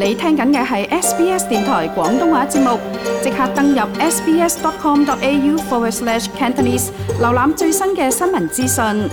你聽緊嘅係 SBS 電台廣東話節目，即刻登入 sbs.com.au/Cantonese 瀏覽最新嘅新聞資訊。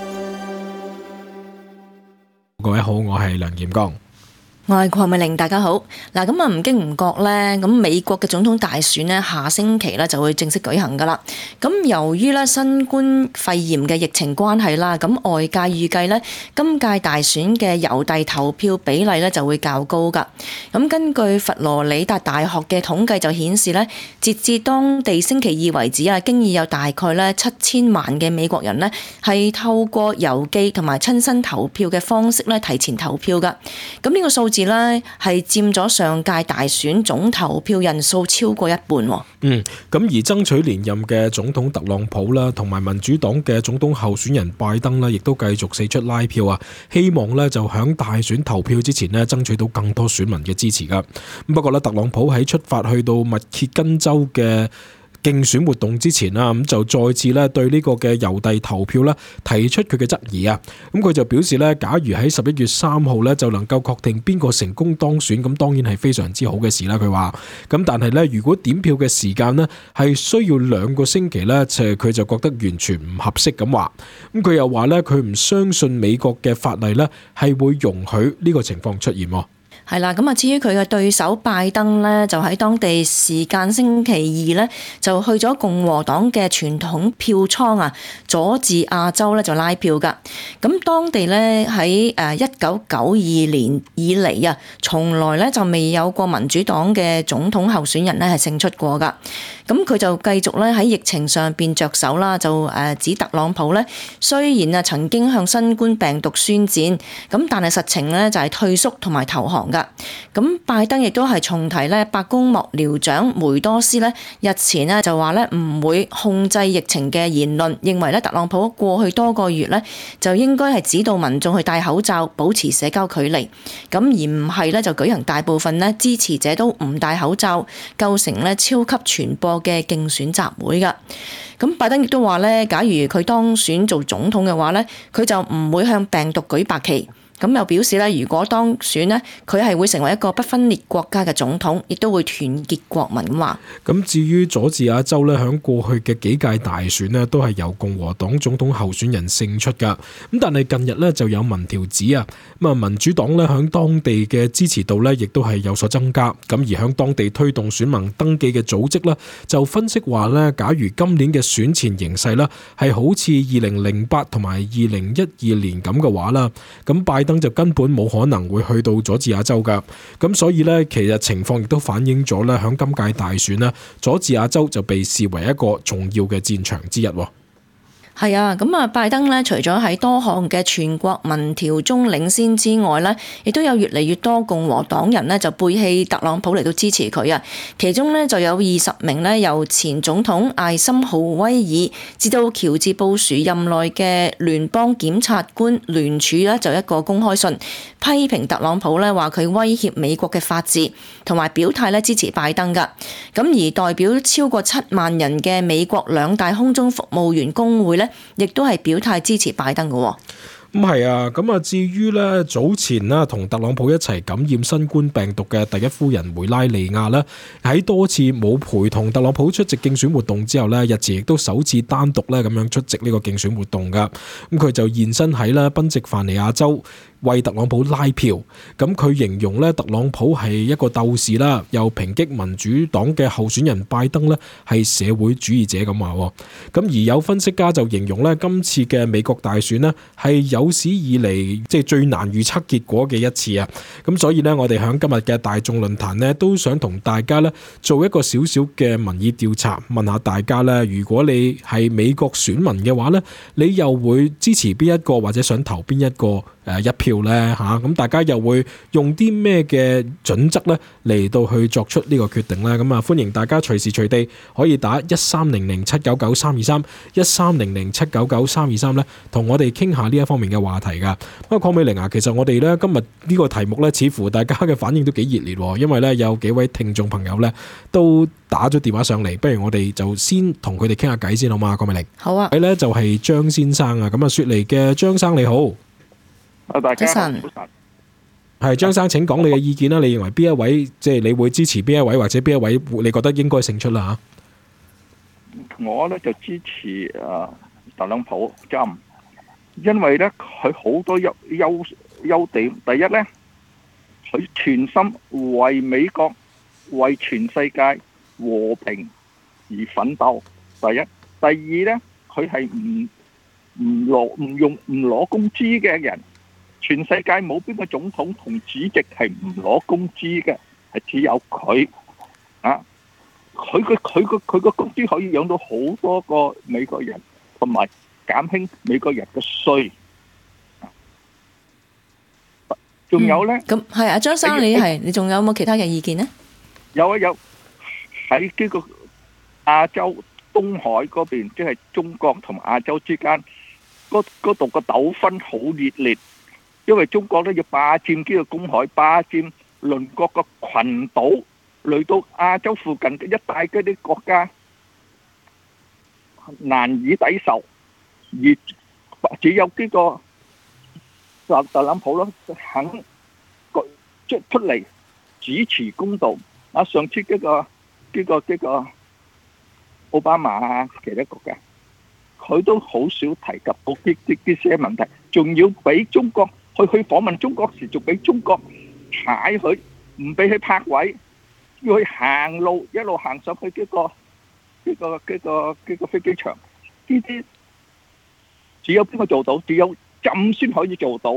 各位好，我係梁劍剛。 我係鄺美玲，大家好。嗱，咁唔經唔覺咧，咁美國嘅總統大選咧，下星期咧就會正式舉行噶啦。咁由於咧新冠肺炎嘅疫情關係啦，咁外界預計咧今屆大選嘅郵遞投票比例咧就會較高噶。咁根據佛羅里達大學嘅統計就顯示咧，截至當地星期二為止啊，經已有大概咧7000萬嘅美國人咧係透過郵寄同埋親身投票嘅方式咧提前投票噶。咁呢個數字咧係佔咗上屆大選總投票人數超過一半。咁而爭取連任嘅總統特朗普啦，同埋民主黨嘅總統候選人拜登啦，亦都繼續四出拉票啊，希望咧就響大選投票之前咧爭取到更多選民嘅支持噶。不過咧，特朗普喺出發去到密歇根州嘅競選活動之前啦，咁就再次咧對呢個嘅郵遞投票咧提出佢嘅質疑啊。咁佢就表示咧，假如喺11月3號咧就能夠確定邊個成功當選，咁當然係非常之好嘅事啦。佢話咁，但係咧如果點票嘅時間呢係需要2個星期咧，佢就覺得完全唔合適咁話。咁佢又話咧，佢唔相信美國嘅法例咧係會容許呢個情況出現。 係啦，咁至於佢嘅對手拜登呢，就喺當地時間星期二呢，就去咗共和黨嘅傳統票倉啊，佐治亞州呢就拉票噶。咁當地呢，喺1992年以嚟啊，從來呢就未有過民主黨嘅總統候選人呢係勝出過噶。咁佢就繼續咧喺疫情上邊着手啦，就指特朗普呢，雖然啊曾經向新冠病毒宣戰，咁但係實情呢就係退縮同埋投降噶。咁拜登亦都係重提咧，白宮幕僚長梅多斯咧日前咧就話咧唔會控制疫情嘅言論，認為咧特朗普過去多個月咧就應該係指導民眾去戴口罩、保持社交距離，咁而唔係咧就舉行大部分咧支持者都唔戴口罩，構成咧超級傳播嘅競選集會噶。咁拜登亦都話咧，假如佢當選做總統嘅話咧，佢就唔會向病毒舉白旗。咁又表示咧，如果當選呢，佢係會成為一個不分裂國家嘅總統，亦都會團結國民咁話。咁至於佐治亞州咧，響過去嘅幾屆大選呢，都係由共和黨總統候選人勝出噶。咁但係近日呢，就有民調指啊，咁啊民主黨咧響當地嘅支持度咧，亦都係有所增加。咁而響當地推動選民登記嘅組織咧，就分析話咧，假如今年嘅選前形勢咧係好似2008同埋2012年咁嘅話啦，咁拜登就根本冇可能會去到佐治亞州噶，咁所以呢，其實情況亦都反映咗呢，響今屆大選呢，佐治亞州就被視為一個重要嘅戰場之一。 係啊，咁拜登呢，除咗喺多項嘅全國民調中領先之外呢，亦都有越嚟越多共和黨人呢就背棄特朗普嚟到支持佢啊。其中呢，就有20名呢由前總統艾森豪威爾至到喬治布殊任內嘅聯邦檢察官聯署呢，就一個公開信批評特朗普呢，話佢威脅美國嘅法治，同埋表態呢支持拜登噶。咁而代表超過7萬人嘅美國2大空中服務員工會呢，亦都係表態支持拜登嘅。 咁係啊，咁至於咧早前啦同特朗普一齊感染新冠病毒嘅第一夫人梅拉尼亞咧，喺多次冇陪同特朗普出席競選活動之後咧，日前亦都首次單獨咧咁樣出席呢個競選活動噶。咁佢就現身喺咧賓夕凡尼亞州為特朗普拉票。咁佢形容咧特朗普係一個鬥士啦，又抨擊民主黨嘅候選人拜登咧係社會主義者咁話。咁而有分析家就形容咧今次嘅美國大選咧係有史以嚟即係最難預測結果嘅一次啊！咁所以呢，我哋喺今日嘅大眾論壇呢，都想同大家呢做一個少少嘅民意調查，問下大家呢，如果你係美國選民嘅話呢，你又會支持邊一個或者想投邊一個一票呢？咁大家又會用啲咩嘅準則呢嚟到去作出呢個決定呢？咁歡迎大家隨時隨地可以打1300799323 1300799323呢，同我哋傾下呢一方面嘅話題噶。不過鄺美玲啊，其實我哋咧今日呢個題目咧，似乎大家嘅反應都幾熱烈，因為咧有幾位聽眾朋友咧都打咗電話上嚟，不如我哋就先同佢哋傾下偈先好嘛？鄺美玲， 好啊。 佢咧就係張先生啊，咁雪梨嘅張生你好。 大家好。 係張生，請講你嘅意見啦。你認為邊一位即係你會支持邊一位，或者邊一位你覺得應該勝出啦？ 我咧就支持特朗普，因為咧佢好多優點。第一咧，佢全心為美國、為全世界和平而奮鬥。第一，第二咧，佢係唔攞工資嘅人。全世界冇邊個總統同主席係唔攞工資嘅，係只有佢啊！佢個工資可以養到好多個美國人，同埋減輕美國人嘅稅。仲有咧， 咁係啊，張生，你仲有冇其他嘅意見呢？ 有喺呢個亞洲東海嗰邊，即係中國同亞洲之間，嗰度個糾紛好熱烈。因為中國咧要霸佔呢個公海，霸佔鄰國個群島，嚟到亞洲附近嘅一帶嗰啲國家難以抵受，而只有呢個特朗普咯肯出嚟主持公道。上次呢個奧巴馬啊，其他國家佢都好少提及到呢些問題，仲要俾中國。去訪問中國時，仲俾中國踩佢，唔俾佢泊位，要去行路，一路行上去呢個飛機場。呢啲只有邊個做到？只有朕先可以做到。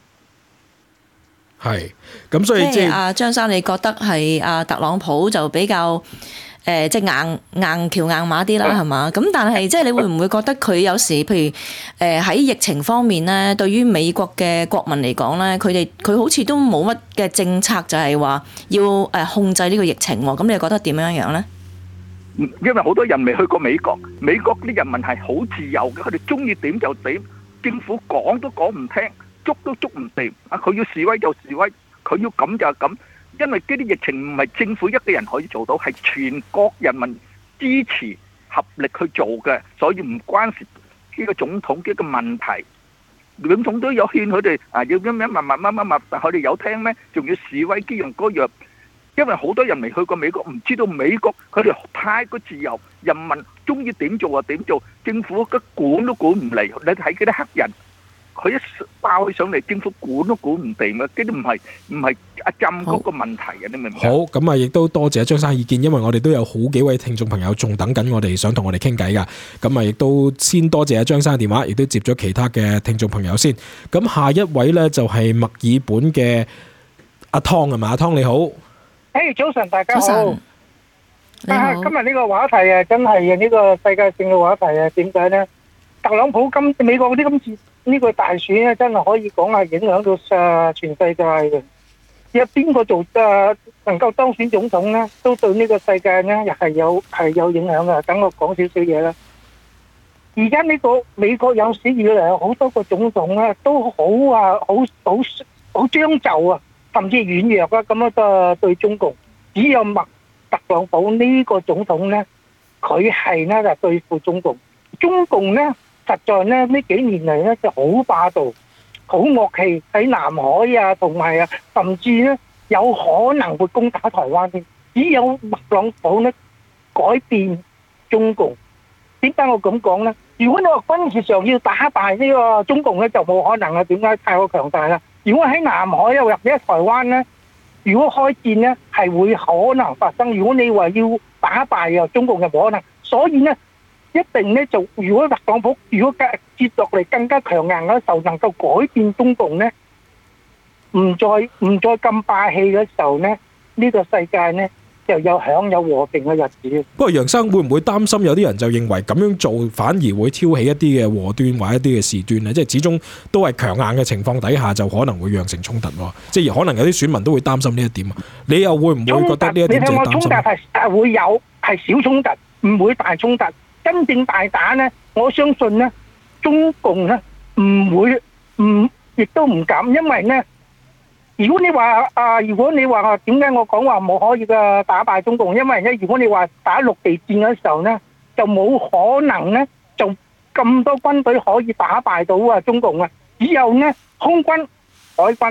係咁，所以即係阿張生，你覺得係阿特朗普就比較？即係硬橋硬馬啲啦，係嘛？咁但係即係你會唔會覺得佢有時，譬如喺疫情方面咧，對於美國嘅國民嚟講咧，佢好似都冇乜嘅政策，就係話要控制呢個疫情喎。咁你覺得點樣樣咧？ 因為好多人未去過美國，美國啲人民係好自由嘅，佢哋中意點就點，政府講都講唔聽，捉都捉唔掂。佢要示威就示威，佢要咁就咁。因為呢啲疫情唔係政府一個人可以做到，係全國人民支持合力去做嘅，所以唔關事呢個總統嘅一個問題。總統都有勸佢哋要咁樣乜，但佢哋有聽咩？仲要示威呢樣嗰樣。因為好多人未去過美國，唔知道美國佢哋太過自由，人民中意點做就點做，政府管都管唔嚟。你睇嗰啲黑人，佢一爆起上嚟，政府管都管唔掂嘅，呢啲唔係阿浸嗰個問題嘅，你明唔明？好， 咁啊，亦都多謝張生意見，因為我哋都有好幾位聽眾朋友仲等緊我哋，想同我哋傾偈噶。咁啊，亦都先多謝阿張生嘅電話，亦都接咗其他嘅聽眾朋友先。咁下一位呢，就係墨爾本嘅阿湯係嘛？阿湯你好， 早晨大家好。 你好。 今日呢個話題啊，真係呢個世界性嘅話題啊，點解呢？特朗普美國啲今次呢個大選咧，真係可以講係影響到全世界嘅。有邊個做能夠當選總統咧，都對呢個世界咧又係有影響嘅。等我講少少嘢啦。而家呢個美國有史以來好多個總統咧，都好將就啊，甚至軟弱啊，咁樣嘅對中共。只有特朗普呢個總統咧，佢係咧就對付中共。中共咧，實在咧呢幾年嚟咧就好霸道、好惡氣喺南海啊，同埋啊，甚至咧有可能會攻打台灣添。只有特朗普咧改變中共。點解我咁講咧？如果你話軍事上要打敗呢個中共咧，就冇可能啦。點解？太過強大啦。如果喺南海又或者台灣咧，如果開戰咧，係會可能發生。如果你話要打敗又中共就冇可能。所以咧，一定咧就如果特朗普如果接落嚟更加強硬嘅時候，能夠改變中共咧，唔再咁霸氣嘅時候咧，呢個世界咧就有享有和平嘅日子。 不過楊生會唔會擔心有啲人就認為咁樣做反而會挑起一啲嘅禍端或者一啲嘅事端咧？即係始終都係強硬嘅情況底下，就可能會釀成衝突喎。即係可能有啲選民都會擔心呢一點啊。你又會唔會覺得呢一點就係擔心？ 衝突係會有，係小衝突，唔會大衝突。真正大打咧，我相信咧，中共咧亦都唔敢，因為咧，如果你話點解我講話冇可以嘅打敗中共？因為咧，如果你話打陸地戰嘅時候咧，就冇可能咧，就咁多軍隊可以打敗到中共啊！只有咧空軍、海軍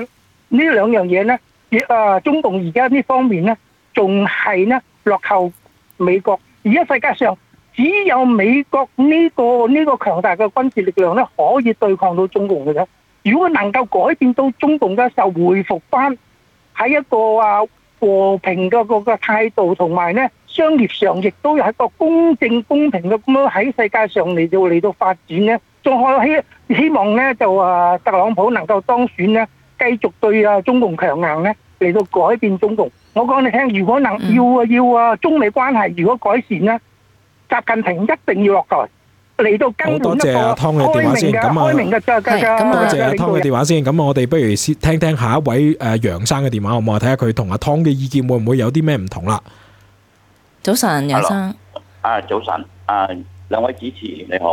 呢兩樣嘢咧，中共而家呢方面咧，仲係咧落後美國。而家世界上只有美國呢個強大嘅軍事力量咧，可以對抗到中共嘅啫。如果能夠改變到中共嘅時候，回復翻喺一個和平嘅個態度，同埋咧商業上亦都有一個公正公平嘅咁樣喺世界上嚟到發展咧，仲可希望咧就特朗普能夠當選咧，繼續對中共強硬咧嚟到改變中共。我講你聽，如果要中美關係如果改善咧，習近平一定要落台。嚟到根本一個開明嘅，多謝阿湯嘅電話先。咁我哋不如先聽下一位楊生嘅電話，好唔好？睇下佢同阿湯嘅意見會唔會有啲咩唔同啦？ 早晨，楊生。 早晨，兩位主持你好。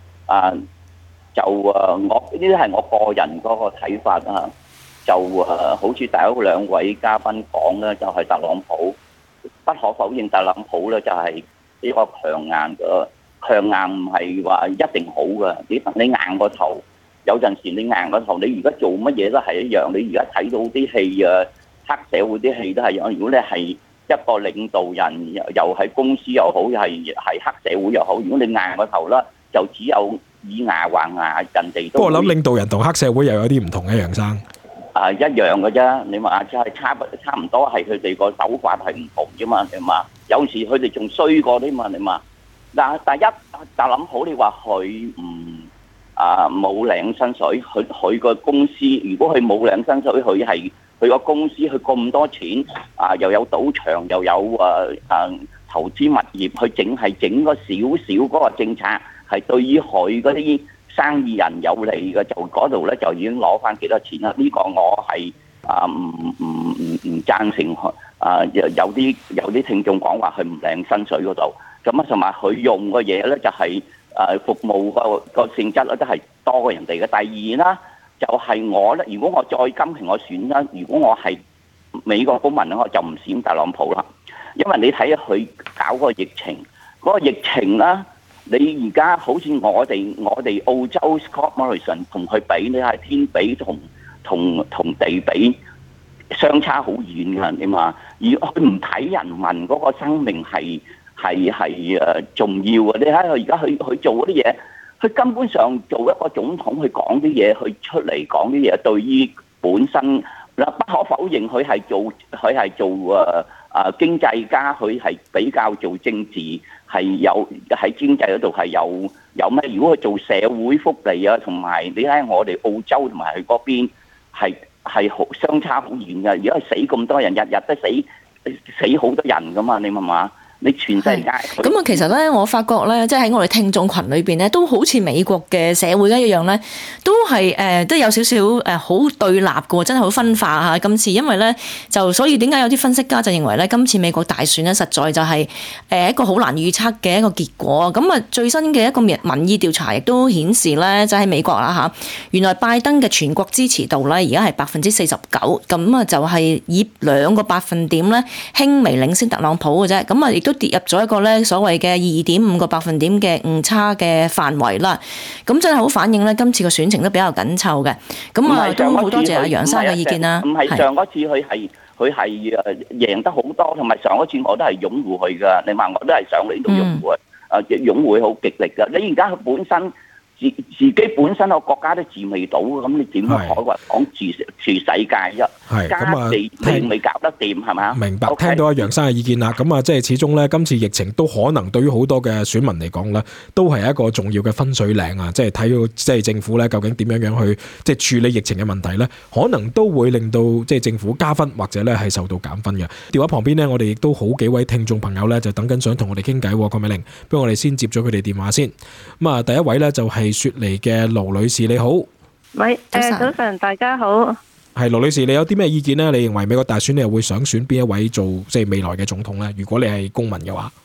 我呢啲係我個人嗰個睇法啊。好似第一兩位嘉賓講咧，就係特朗普，不可否認特朗普咧就係呢個強硬嘅。強硬唔係話一定好嘅，你硬個頭，有陣時你硬個頭，你而家做乜嘢都係一樣。你而家睇到啲戲黑社會啲戲都係一樣。如果你係一個領導人，又係公司又好，又係黑社會又好，如果你硬個頭啦，就只有以牙還牙，人哋都。不過我諗領導人同黑社會又有啲唔同嘅，楊生。一樣嘅啫，你話即係差唔多，係佢哋個手法係唔同啫嘛，你話有時佢哋仲衰過啲嘛，你話。嗱，第一特朗普，你話佢冇領薪水，佢個公司如果佢冇領薪水，佢個公司佢咁多錢又有賭場又有投資物業，佢整個少少嗰個政策係對於佢嗰啲生意人有利嘅，就嗰度咧就已經攞翻幾多錢啦。呢個我係唔贊成。有啲聽眾講話佢唔領薪水嗰度。咁同埋佢用嘅嘢咧就係服務個性質咧都係多過人哋嘅。第二啦，就係我咧，如果我再今期我選啦，如果我係美國公民咧，我就唔選特朗普啦。因為你睇下佢搞個疫情，嗰個疫情啦，你而家好似我哋澳洲 Scott Morrison 同佢比，你係天比同地比，相差好遠㗎，你嘛？而佢唔睇人民嗰個生命係重要嘅。你睇佢而家佢做嗰啲嘢，佢根本上做一個總統去講啲嘢，去出嚟講啲嘢，對於本身不可否認佢係做經濟家，佢係比較做政治，係有喺經濟嗰度係有咩？如果佢做社會福利啊，同埋你睇我哋澳洲同埋佢嗰邊係好相差好遠嘅。如果係死咁多人，日日都死好多人噶嘛，你明嘛？你全世界咁啊！ 其實咧，我發覺咧，即係喺我哋聽眾群裏邊咧，都好似美國嘅社會一樣咧，都係都有少少好對立嘅，真係好分化嚇。今次因為咧，就所以點解有啲分析家就認為咧，今次美國大選咧，實在就係一個好難預測嘅一個結果。咁啊，最新嘅一個民意調查亦都顯示咧，就喺美國啦嚇，原來拜登嘅全國支持度咧，而家係49%，咁啊就係以2個百分點咧，輕微領先特朗普嘅啫。咁啊，亦都跌入咗一個咧所謂嘅2.5個百分點嘅誤差嘅範圍啦。咁真係好反映咧，今次嘅選情都比較緊湊嘅。咁啊，都好多謝阿楊生嘅意見啦。 唔係上嗰次佢係贏得好多，同埋上嗰次我都係擁護佢噶。你話我都係上嚟度擁護，擁護好極力噶。你而家佢本身自己本身個國家都治未到，咁你點可以話講治世界啫？係咁啊，你未搞得掂係嘛？ 明白，聽到阿楊生嘅意見啦。咁啊，即係始終咧，今次疫情都可能對於好多嘅選民嚟講咧，都係一個重要嘅分水嶺啊！即係睇到即係政府咧，究竟點樣去即係處理疫情嘅問題咧，可能都會令到即係政府加分或者咧係受到減分嘅。電話旁邊咧，我哋亦都好幾位聽眾朋友咧，就等緊想同我哋傾偈。郭美玲，不如我哋先接咗佢哋電話先。咁啊，第一位咧就係雪梨嘅盧女士，你好。 喂，早晨，大家好。 係盧女士，你有啲咩意見呢？你認為美國大選你又會想選邊一位做即係未來嘅總統呢？如果你係公民嘅話，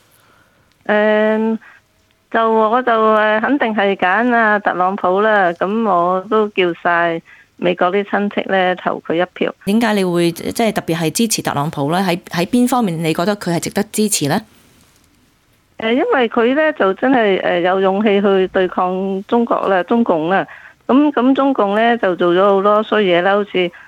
我就肯定係揀阿特朗普啦。咁我都叫晒美國啲親戚咧投佢一票。 點解你會即係特別係支持特朗普咧？喺邊方面你覺得佢係值得支持呢？ 因為佢咧就真係有勇氣去對抗中共啦。咁中共咧就做咗好多衰嘢啦，好似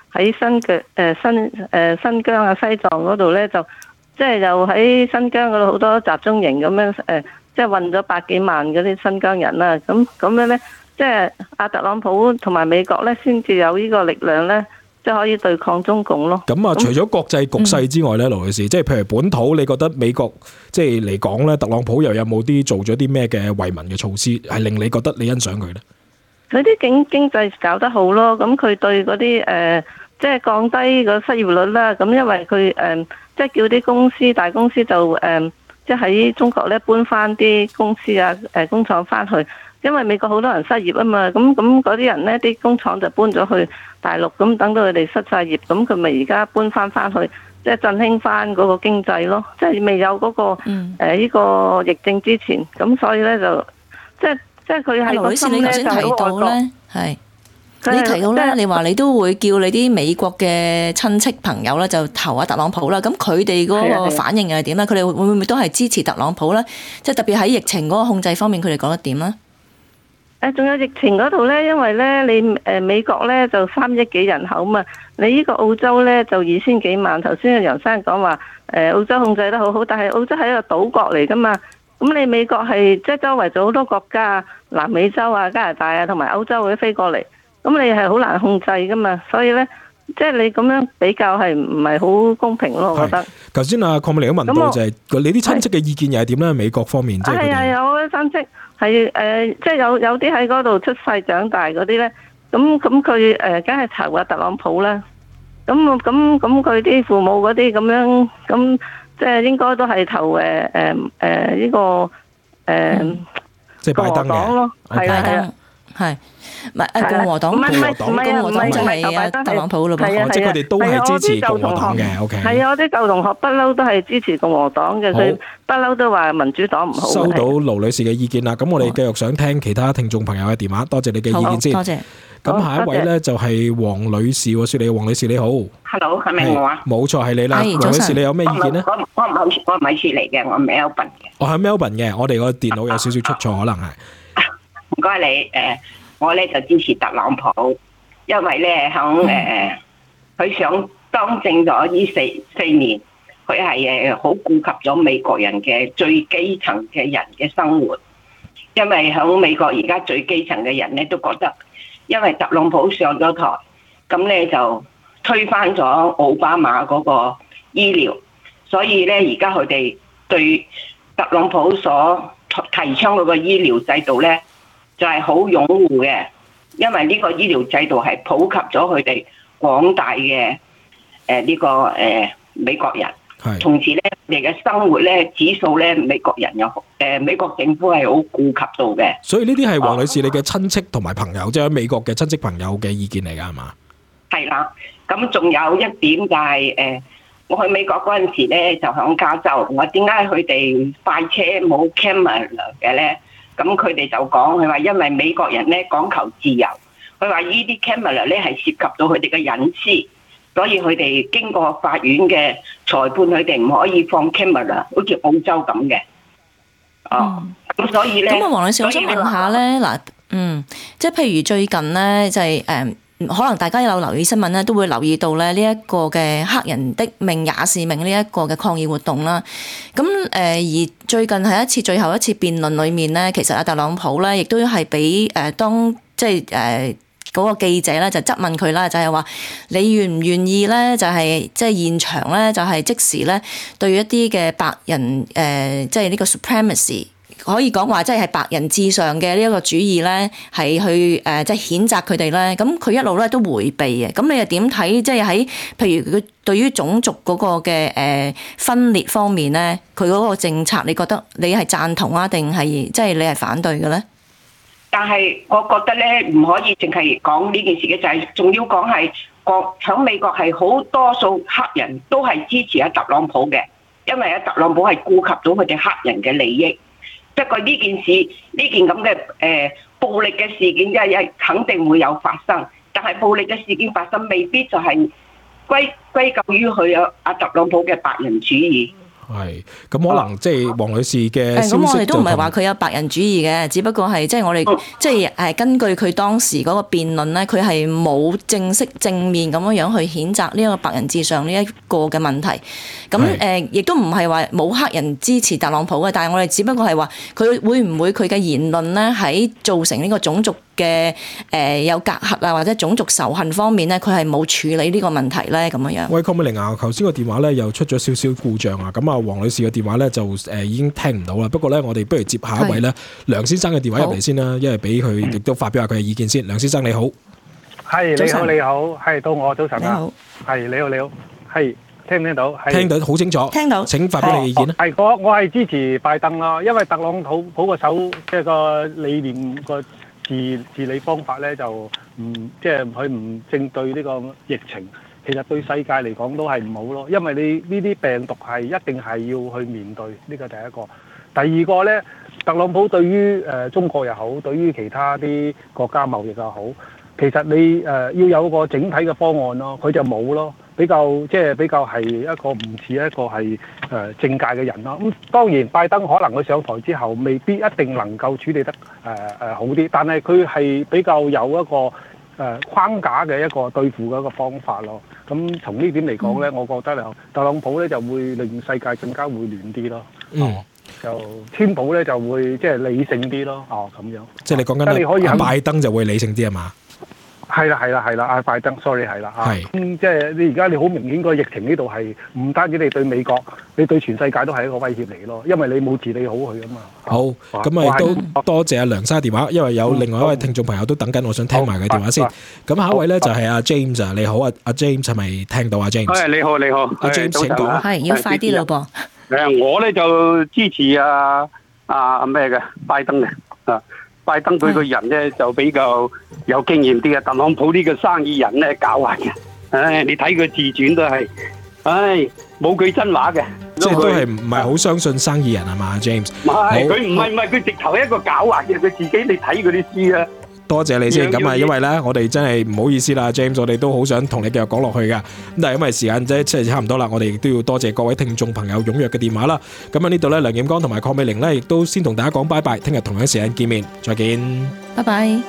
喺新疆啊、西藏嗰度咧，就即係又喺新疆嗰度好多集中營咁樣即係運咗百幾萬嗰啲新疆人啦。咁樣咧，即係阿特朗普同埋美國咧，先至有呢個力量咧，即係可以對抗中共咯。 咁啊，除咗國際局勢之外咧，盧女士，即係譬如本土，你覺得美國即係嚟講咧，特朗普又有冇啲做咗啲咩嘅惠民嘅措施，係令你覺得你欣賞佢咧？ 佢啲經濟搞得好咯，咁佢對嗰啲即係降低個失業率啦。咁因為佢即係叫啲大公司就即係喺中國咧搬翻啲公司啊工廠翻去，因為美國好多人失業啊嘛。咁嗰啲人咧，啲工廠就搬咗去大陸，咁等到佢哋失晒業，咁佢咪而家搬翻去，即係振興翻嗰個經濟咯。即係未有嗰個呢個疫症之前，咁所以咧就即係佢係個心咧就喺外國。 係你提到咧，你話你都會叫你啲美國嘅親戚朋友咧就投下特朗普啦。咁佢哋嗰個反應又係點咧？佢哋會唔會都係支持特朗普咧？即係特別喺疫情嗰個控制方面，佢哋講得點咧？ 仲有疫情嗰度咧，因為咧你美國咧就3億幾人口嘛，你呢個澳洲咧就2000幾萬。頭先楊生講話澳洲控制得好好，但係澳洲係一個島國嚟噶嘛。咁你美國係即係周圍咗好多國家，南美洲啊、加拿大啊同埋歐洲嗰啲飛過嚟，咁你係好難控制噶嘛。所以咧，即係你咁樣比較係唔係好公平咯？我覺得。頭先鄺美玲都問到就係你啲親戚嘅意見又係點咧？美國方面即係係有啲親戚係即係有啲喺嗰度出世長大嗰啲咧，咁佢梗係投下特朗普啦。咁佢啲父母嗰啲咁樣咁。即係應該都係投呢個即係拜登嘅咯，係啊， 係共和黨？唔係共和黨就係特朗普咯， 即係佢哋都係支持共和黨嘅。OK， 係啊，我啲舊同學不嬲都係支持共和黨嘅，佢不嬲都話民主黨唔好。 收到盧女士嘅意見啦，咁我哋繼續想聽其他聽眾朋友嘅電話，多謝你嘅意見先。 多謝。 咁下一位咧就係黃女士喎，雪梨黃女士你好。 Hello， 係咪我啊？ 冇錯，係你啦。黃女士你有咩意見呢？ 我唔係雪梨嘅，我係 Melbourne 嘅。 我係 Melbourne 嘅，我哋個電腦有少少出錯，可能係。 唔該你我咧就支持特朗普，因為咧響佢想當政咗呢四年，佢係好顧及咗美國人嘅最基層嘅人嘅生活，因為響美國而家最基層嘅人咧都覺得。因為特朗普上咗台，咁咧就推翻咗奧巴馬嗰個醫療，所以咧而家佢哋對特朗普所提倡嗰個醫療制度咧，就係好擁護嘅，因為呢個醫療制度係普及咗佢哋廣大嘅美國人。同時咧，你嘅生活咧指數咧，美國人有美國政府係好顧及到嘅。 所以呢啲係黃女士你嘅親戚同埋朋友，即係喺美國嘅親戚朋友嘅意見嚟㗎，係嘛？ 係啦，咁仲有一點就係我去美國嗰陣時咧，就響加州。我點解佢哋快車冇 camera 嘅咧？咁佢哋就講，佢話因為美國人咧講求自由，佢話呢啲 camera 咧係涉及到佢哋嘅隱私。所以佢哋經過法院嘅裁判，佢哋唔可以放 camera， 好似澳洲咁嘅。咁所以咧， 咁啊，黃女士，我想問下咧，嗱，即係譬如最近咧，就係可能大家有留意新聞咧，都會留意到咧呢一個嘅黑人的命也是命呢一個嘅抗議活動啦。咁而最近係最後一次辯論裏面咧，其實阿特朗普咧亦都係俾當即係嗰個記者咧就質問佢啦，就係話你願唔願意咧？就係即係現場咧，就係即時咧對一啲嘅白人即係呢個 supremacy 可以講話，即係白人至上嘅呢一個主義咧，係去即係譴責佢哋咧。咁佢一路咧都迴避嘅。咁你又點睇？即係喺譬如佢對於種族嗰個嘅分裂方面咧，佢嗰個政策，你覺得你係贊同啊，定係即係你係反對嘅咧？ 但係我覺得咧，唔可以淨係講呢件事嘅，就係仲要講係喺美國係好多數黑人都係支持阿特朗普嘅，因為阿特朗普係顧及到佢哋黑人嘅利益。不過呢件事呢件咁嘅暴力嘅事件，即係肯定會有發生，但係暴力嘅事件發生未必就係歸咎於佢阿特朗普嘅白人主義。 係咁可能即係黃女士嘅消息咁我哋都唔係就話佢有白人主義嘅，只不過係即係我哋即係根據佢當時嗰個辯論咧，佢係冇正式正面咁樣去譴責呢一個白人至上呢一個嘅問題。咁亦都唔係話冇黑人支持特朗普嘅，但係我哋只不過係話佢會唔會佢嘅言論咧喺造成呢個種族嘅有隔閡啊，或者種族仇恨方面咧，佢係冇處理呢個問題咧咁樣。 喂，鄺美玲啊，頭先個電話咧又出咗少少故障啊，咁啊黃女士嘅電話咧就已經聽唔到啦。不過咧，我哋不如接下一位咧梁先生嘅電話入嚟先啦，因為俾佢亦都發表下佢嘅意見先。梁先生你好， 係你好，係到我早晨啊，係你好，係聽唔聽到？ 聽到好清楚， 聽到。 請發表你嘅意見啦。 係我係支持拜登咯，因為特朗普個手即係個理念個治理方法咧就唔即係佢唔正對呢個疫情。其實對世界嚟講都係唔好咯，因為你呢啲病毒係一定係要去面對，呢個第一個。第二個呢，特朗普對於中國又好，對於其他啲國家貿易又好，其實你要有個整體嘅方案咯，佢就冇咯，比較係一個唔似一個係政界嘅人咯。咁當然拜登可能佢上台之後未必一定能夠處理得好啲，但係佢係比較有一個框架嘅一個對付嘅一個方法咯。咁從呢點嚟講咧，我覺得特朗普咧就會令世界更加會亂啲咯。就川普咧就會即係理性啲咯。咁樣。即係你講緊拜登就會理性啲係嘛？ 係啦，拜登 ，sorry 係啦嚇。即係你而家你好明顯個疫情呢度係唔單止你對美國，你對全世界都係一個威脅嚟咯。因為你冇治理好佢啊嘛。 好，咁啊都多謝阿梁生電話，因為有另外一位聽眾朋友都等緊，我想聽埋佢電話先。咁下一位咧就係阿 James 啊，你好啊，阿 James 係咪聽到啊 James？ 你好， 阿 James 請講。 係要快啲咯噃。 我咧就支持咩嘅拜登嘅啊。拜登佢個人咧就比較有經驗啲嘅，特朗普呢個生意人咧狡猾嘅，你睇佢自傳都係，冇句真話嘅， 即係都係唔係好相信生意人係嘛 ，James？ 唔係，佢唔係佢直頭係一個狡猾嘅，佢自己你睇佢啲書啊。 多謝你先，咁啊，因為咧，我哋真係唔好意思啦 ，James，我哋都好想同你繼續講落去噶，咁但係因為時間即係差唔多啦，我哋亦都要多謝各位聽眾朋友踴躍嘅電話啦。咁啊呢度咧，梁劍剛同埋鄺美玲咧，亦都先同大家講拜拜，聽日同樣時間見面，再見， 拜拜。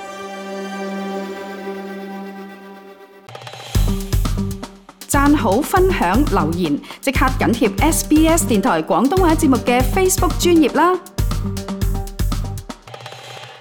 讚好、分享、留言，即刻緊貼SBS 電台廣東話節目嘅 Facebook 專頁啦！